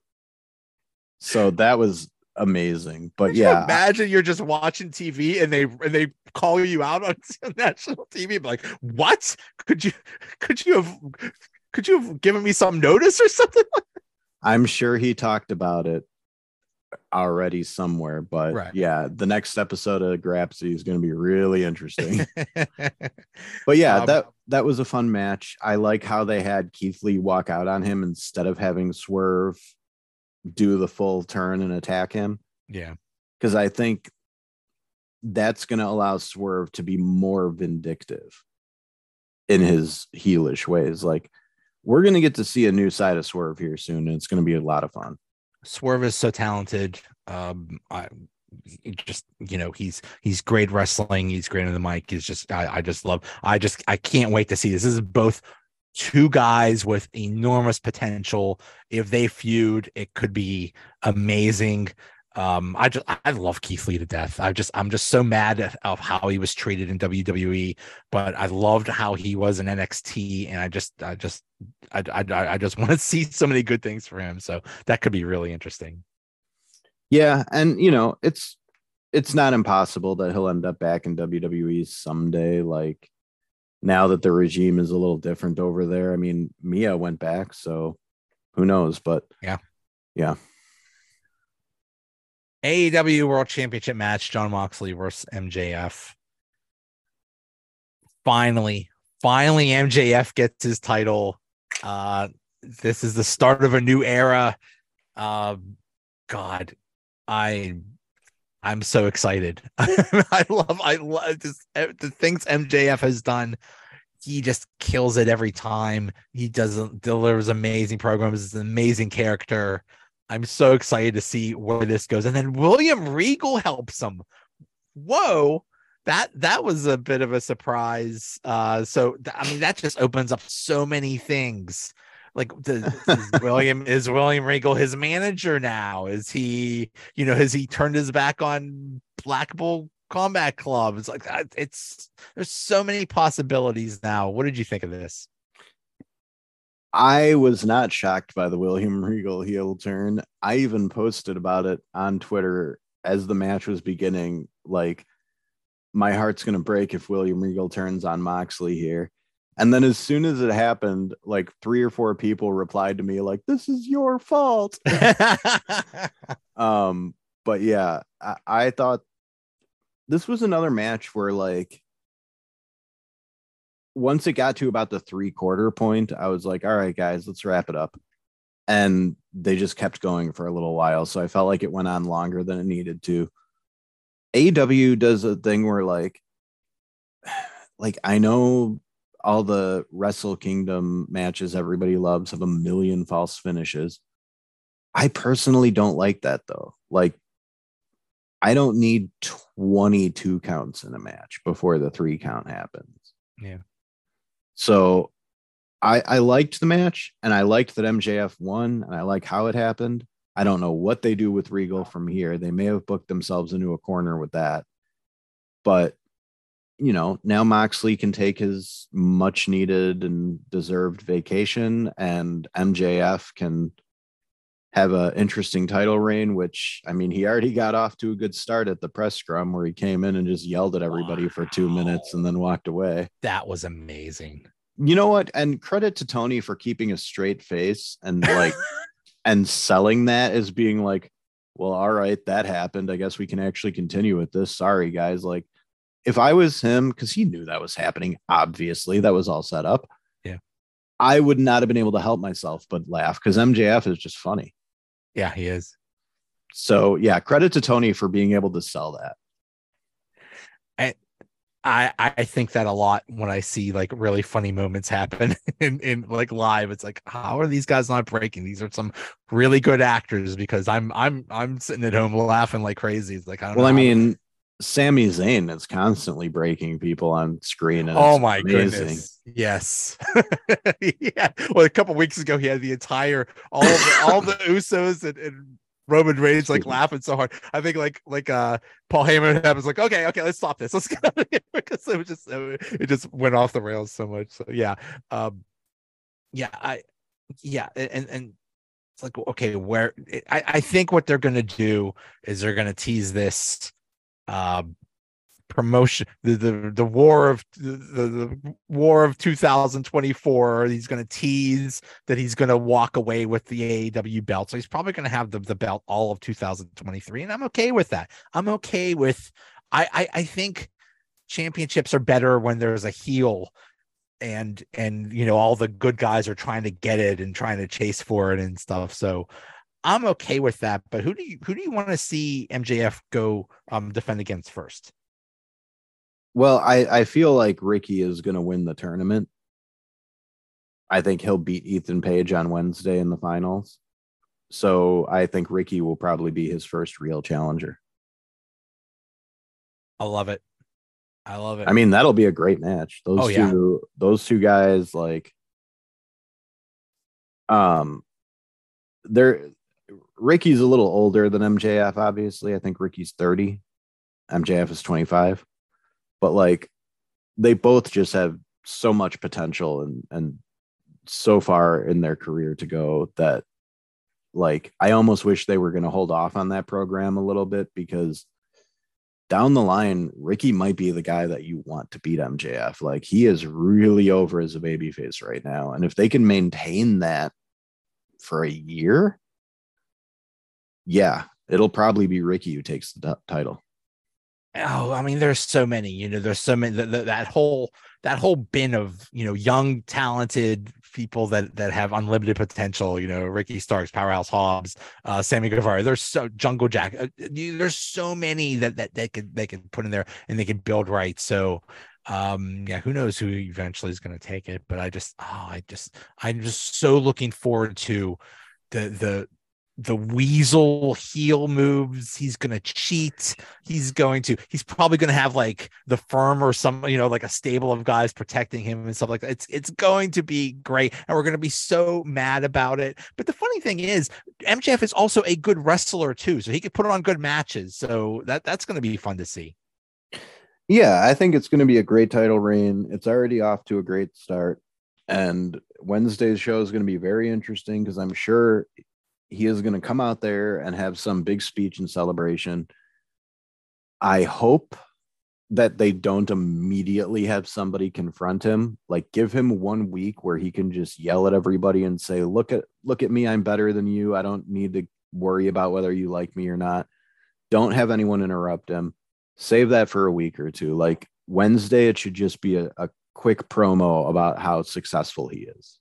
Speaker 2: So that was amazing. But yeah,
Speaker 1: imagine you're just watching TV and they call you out on national TV, like, what? Could you have given me some notice or something?
Speaker 2: I'm sure he talked about it already somewhere, but right. Yeah, the next episode of Grapsy is going to be really interesting. But yeah, that was a fun match. I like how they had Keith Lee walk out on him instead of having Swerve do the full turn and attack him.
Speaker 1: Yeah,
Speaker 2: because I think that's going to allow Swerve to be more vindictive in his heelish ways. Like, we're going to get to see a new side of Swerve here soon, and it's going to be a lot of fun.
Speaker 1: Swerve is so talented. He's great wrestling. He's great on the mic. He's just, I can't wait to see this. This is both two guys with enormous potential. If they feud, it could be amazing. I love Keith Lee to death. I'm just so mad of how he was treated in WWE, but I loved how he was in NXT, and I just want to see so many good things for him. So that could be really interesting.
Speaker 2: Yeah, and it's not impossible that he'll end up back in WWE someday. Like now that the regime is a little different over there. I mean, Mia went back, so who knows? But
Speaker 1: Yeah.
Speaker 2: yeah.
Speaker 1: AEW World Championship match: Jon Moxley versus MJF. Finally, MJF gets his title. This is the start of a new era. God, I'm so excited. I love just the things MJF has done. He just kills it every time. He delivers amazing programs. It's an amazing character. I'm so excited to see where this goes. And then William Regal helps him. Whoa. That was a bit of a surprise. I mean, that just opens up so many things. Like, is William Regal his manager now? Is he, has he turned his back on Blackpool Combat Club? It's like that. There's so many possibilities now. What did you think of this?
Speaker 2: I was not shocked by the William Regal heel turn. I even posted about it on Twitter as the match was beginning. Like, my heart's going to break if William Regal turns on Moxley here. And then as soon as it happened, like 3 or 4 people replied to me like, this is your fault. But yeah, I thought this was another match where, like, once it got to about the 3/4 point, I was like, all right, guys, let's wrap it up. And they just kept going for a little while. So I felt like it went on longer than it needed to. AEW does a thing where like I know all the Wrestle Kingdom matches everybody loves have a million false finishes. I personally don't like that though. Like, I don't need 22 counts in a match before the 3 count happens.
Speaker 1: Yeah.
Speaker 2: So I liked the match and I liked that MJF won and I like how it happened. I don't know what they do with Regal from here. They may have booked themselves into a corner with that. But, now Moxley can take his much needed and deserved vacation, and MJF can have an interesting title reign, which, I mean, he already got off to a good start at the press scrum where he came in and just yelled at everybody for 2 minutes and then walked away.
Speaker 1: That was amazing.
Speaker 2: You know what? And credit to Tony for keeping a straight face and like and selling that as being like, well, all right, that happened. I guess we can actually continue with this. Sorry, guys. Like, if I was him, because he knew that was happening, obviously, that was all set up.
Speaker 1: Yeah.
Speaker 2: I would not have been able to help myself but laugh because MJF is just funny.
Speaker 1: Yeah, he is.
Speaker 2: So, yeah, credit to Tony for being able to sell that.
Speaker 1: I think that a lot when I see like really funny moments happen in like live. It's like, how are these guys not breaking? These are some really good actors, because I'm sitting at home laughing like crazy. It's like, I don't know.
Speaker 2: I mean, Sami Zayn is constantly breaking people on screen. And
Speaker 1: oh my
Speaker 2: amazing.
Speaker 1: Goodness. Yes. Yeah. Well, a couple weeks ago, he had the entire all the Usos and Roman Reigns like laughing so hard. I think like Paul Heyman was like, okay, let's stop this. Let's get out of here, because it just went off the rails so much. So yeah. And it's like, okay, where I think what they're gonna do is they're gonna tease this promotion, the war of 2024. He's going to tease that he's going to walk away with the AEW belt, so he's probably going to have the belt all of 2023, and I'm okay with that. I'm okay with I think championships are better when there's a heel and all the good guys are trying to get it and trying to chase for it and stuff. So I'm okay with that. But who do you want to see MJF go defend against first?
Speaker 2: Well, I feel like Ricky is going to win the tournament. I think he'll beat Ethan Page on Wednesday in the finals. So I think Ricky will probably be his first real challenger.
Speaker 1: I love it.
Speaker 2: I mean, that'll be a great match. Those two guys, like, Ricky's a little older than MJF, obviously. I think Ricky's 30. MJF is 25. But like they both just have so much potential and so far in their career to go that like I almost wish they were going to hold off on that program a little bit, because down the line, Ricky might be the guy that you want to beat MJF. Like he is really over as a babyface right now. And if they can maintain that for a year, yeah, it'll probably be Ricky who takes the title.
Speaker 1: Oh, I mean, there's so many, you know, there's so many that whole bin of, you know, young, talented people that have unlimited potential, you know, Ricky Starks, Powerhouse Hobbs, Sammy Guevara. There's so Jungle Jack. There's so many that they could put in there and they could build right. So yeah, who knows who eventually is going to take it, but I'm just so looking forward to the weasel heel moves. He's gonna cheat. He's probably gonna have like the firm or some, you know, like a stable of guys protecting him and stuff like that. It's going to be great, and we're gonna be so mad about it. But the funny thing is, MJF is also a good wrestler too, so he could put on good matches. So that's gonna be fun to see.
Speaker 2: Yeah, I think it's going to be a great title reign. It's already off to a great start. And Wednesday's show is going to be very interesting because I'm sure he is going to come out there and have some big speech and celebration. I hope that they don't immediately have somebody confront him. Like give him 1 week where he can just yell at everybody and say, look at me. I'm better than you. I don't need to worry about whether you like me or not. Don't have anyone interrupt him. Save that for a week or two. Like Wednesday, it should just be a quick promo about how successful he is.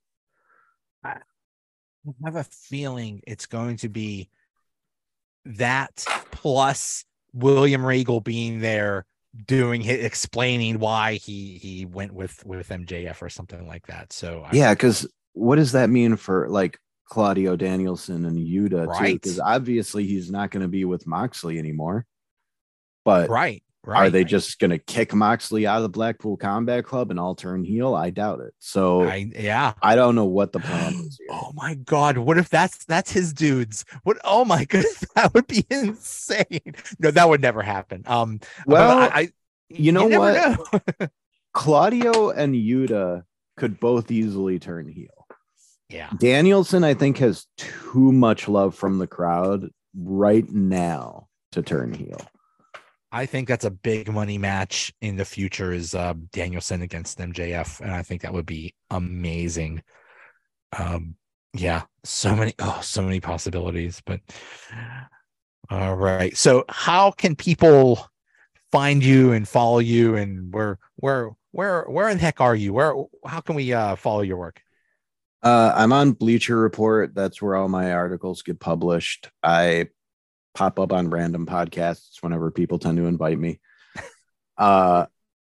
Speaker 1: I have a feeling it's going to be that plus William Regal being there explaining why he went with MJF or something like that. So
Speaker 2: yeah, because what does that mean for like Claudio Danielson and Yuta too? Because obviously he's not going to be with Moxley anymore. But are they just going to kick Moxley out of the Blackpool Combat Club and all turn heel? I doubt it. So I don't know what the plan is here.
Speaker 1: Oh my God. What if that's his dudes? What? Oh my goodness. That would be insane. No, that would never happen.
Speaker 2: Well, you know what? Claudio and Yuta could both easily turn heel.
Speaker 1: Yeah.
Speaker 2: Danielson, I think, has too much love from the crowd right now to turn heel.
Speaker 1: I think that's a big money match in the future is Danielson against MJF. And I think that would be amazing. Yeah, so many possibilities, but all right. So how can people find you and follow you, and where in the heck are you? How can we follow your work?
Speaker 2: I'm on Bleacher Report. That's where all my articles get published. I pop up on random podcasts whenever people tend to invite me. I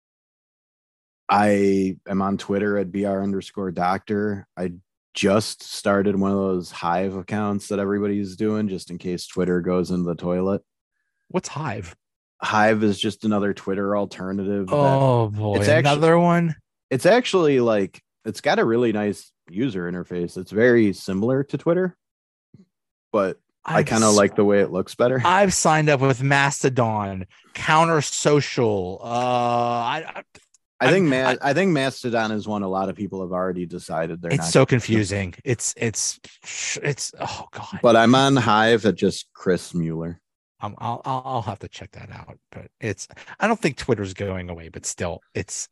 Speaker 2: am on Twitter at BR_doctor. I just started one of those Hive accounts that everybody's doing just in case Twitter goes into the toilet.
Speaker 1: What's Hive?
Speaker 2: Hive is just another Twitter alternative.
Speaker 1: Oh boy, it's another one.
Speaker 2: It's actually like, it's got a really nice user interface. It's very similar to Twitter, but I kind of like the way it looks better.
Speaker 1: I've signed up with Mastodon, Counter Social. I
Speaker 2: think Mastodon is one a lot of people have already decided they're.
Speaker 1: It's so confusing. It's oh God.
Speaker 2: But I'm on Hive at just Chris Mueller.
Speaker 1: I'll have to check that out. But I don't think Twitter's going away, but still, it's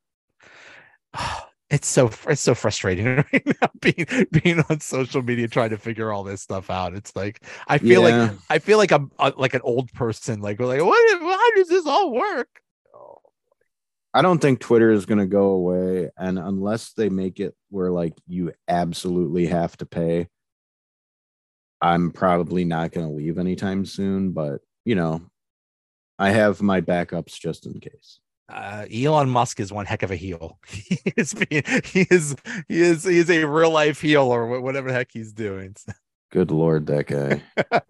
Speaker 1: so frustrating right now being on social media trying to figure all this stuff out. It's like I feel like I'm like an old person. Like we're like, how does this all work?
Speaker 2: I don't think Twitter is going to go away, and unless they make it where like you absolutely have to pay, I'm probably not going to leave anytime soon. But you know, I have my backups just in case.
Speaker 1: Elon Musk is one heck of a heel. He is a real life heel, or whatever the heck he's doing.
Speaker 2: Good Lord, that guy.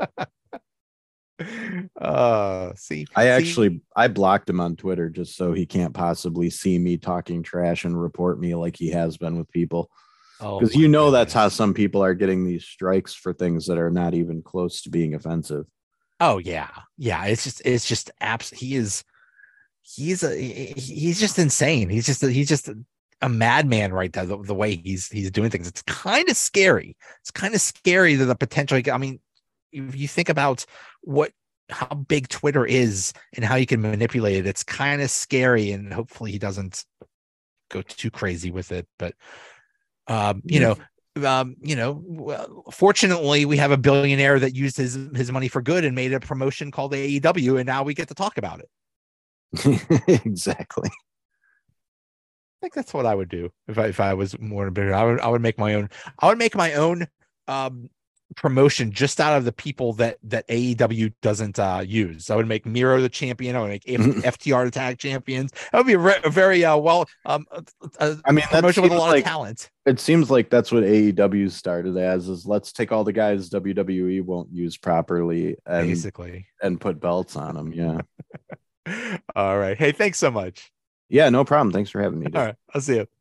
Speaker 2: I blocked him on Twitter just so he can't possibly see me talking trash and report me like he has been with people.
Speaker 1: Oh
Speaker 2: Because
Speaker 1: my
Speaker 2: that's how
Speaker 1: goodness.
Speaker 2: some people are getting these strikes for things that are not even close to being offensive.
Speaker 1: Oh yeah. Yeah. It's just he's just insane. He's just a madman right there. The way he's doing things. It's kind of scary. It's kind of scary that the potential. I mean, if you think about what how big Twitter is and how you can manipulate it, it's kind of scary. And hopefully he doesn't go too crazy with it. But um, you
Speaker 2: Yeah.
Speaker 1: know, well, fortunately, we have a billionaire that used his money for good and made a promotion called AEW, and now we get to talk about it.
Speaker 2: Exactly.
Speaker 1: I think that's what I would do if I was more bigger. I would make my own. I would make my own um, promotion just out of the people that AEW doesn't use. I would make Miro the champion. I would make FTR the tag champions. That would be a very a
Speaker 2: I mean, that
Speaker 1: promotion with a
Speaker 2: seems
Speaker 1: lot of
Speaker 2: like
Speaker 1: talent.
Speaker 2: it seems like that's what AEW started as is let's take all the guys WWE won't use properly
Speaker 1: Basically.
Speaker 2: and put belts on them. Yeah.
Speaker 1: All right. Hey, thanks so much.
Speaker 2: Yeah, no problem. Thanks for having me,
Speaker 1: All
Speaker 2: dude.
Speaker 1: right. I'll see you.